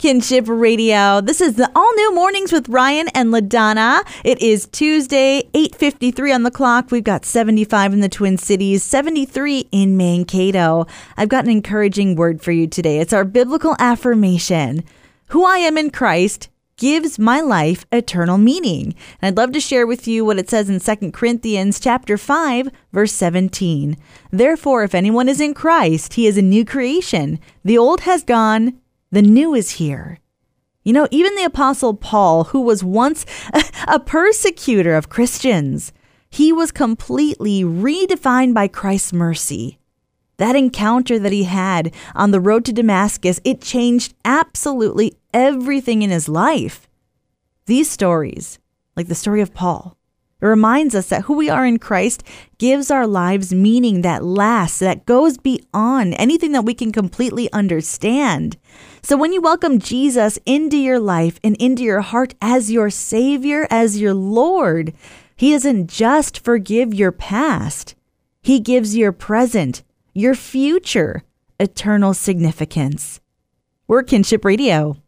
Kinship Radio. This is the all-new Mornings with Ryan and LaDonna. It is Tuesday, 8:53 on the clock. We've got 75 in the Twin Cities, 73 in Mankato. I've got an encouraging word for you today. It's our biblical affirmation. Who I am in Christ gives my life eternal meaning. And I'd love to share with you what it says in 2 Corinthians chapter 5, verse 17. Therefore, if anyone is in Christ, he is a new creation. The old has gone, the new is here. You know, even the Apostle Paul, who was once a persecutor of Christians, he was completely redefined by Christ's mercy. That encounter that he had on the road to Damascus, it changed absolutely everything in his life. These stories, like the story of Paul, it reminds us that who we are in Christ gives our lives meaning that lasts, that goes beyond anything that we can completely understand. So when you welcome Jesus into your life and into your heart as your Savior, as your Lord, He doesn't just forgive your past. He gives your present, your future, eternal significance. We're Kinship Radio.